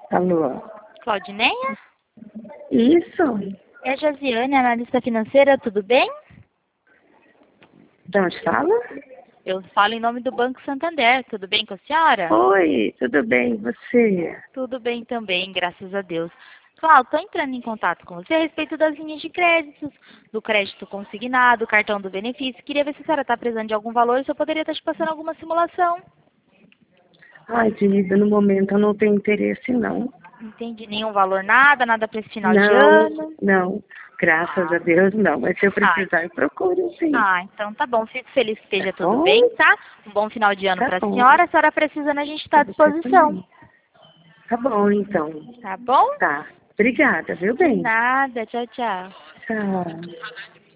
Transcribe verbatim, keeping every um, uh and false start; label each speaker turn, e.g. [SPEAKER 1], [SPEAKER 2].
[SPEAKER 1] Alô?
[SPEAKER 2] Claudineia?
[SPEAKER 1] Isso?
[SPEAKER 2] É a Josiane, analista financeira, tudo bem?
[SPEAKER 1] De onde fala?
[SPEAKER 2] Eu falo em nome do Banco Santander, tudo bem com a senhora?
[SPEAKER 1] Oi, tudo bem, e você?
[SPEAKER 2] Tudo bem também, graças a Deus. Cláudio, estou entrando em contato com você a respeito das linhas de créditos, do crédito consignado, cartão do benefício. Queria ver se a senhora está precisando de algum valor e se eu poderia estar te passando alguma simulação.
[SPEAKER 1] Ai, querida, no momento eu não tenho interesse, não.
[SPEAKER 2] Não entendi nenhum valor, nada, nada para esse final de
[SPEAKER 1] Não,
[SPEAKER 2] ano.
[SPEAKER 1] não. Graças
[SPEAKER 2] Ah,
[SPEAKER 1] a Deus, não. Mas se eu
[SPEAKER 2] ah,
[SPEAKER 1] precisar, eu procuro, sim.
[SPEAKER 2] ah, então tá bom. Fico feliz que
[SPEAKER 1] Tá
[SPEAKER 2] esteja tudo
[SPEAKER 1] bom?
[SPEAKER 2] bem, tá? Um bom final de ano
[SPEAKER 1] Tá
[SPEAKER 2] para a
[SPEAKER 1] bom.
[SPEAKER 2] senhora. A senhora precisando, a gente está
[SPEAKER 1] Pra
[SPEAKER 2] à
[SPEAKER 1] você
[SPEAKER 2] disposição.
[SPEAKER 1] também. Tá bom, então.
[SPEAKER 2] Tá bom?
[SPEAKER 1] Tá. Obrigada, viu,
[SPEAKER 2] De
[SPEAKER 1] bem?
[SPEAKER 2] nada. Tchau, tchau.
[SPEAKER 1] Tchau.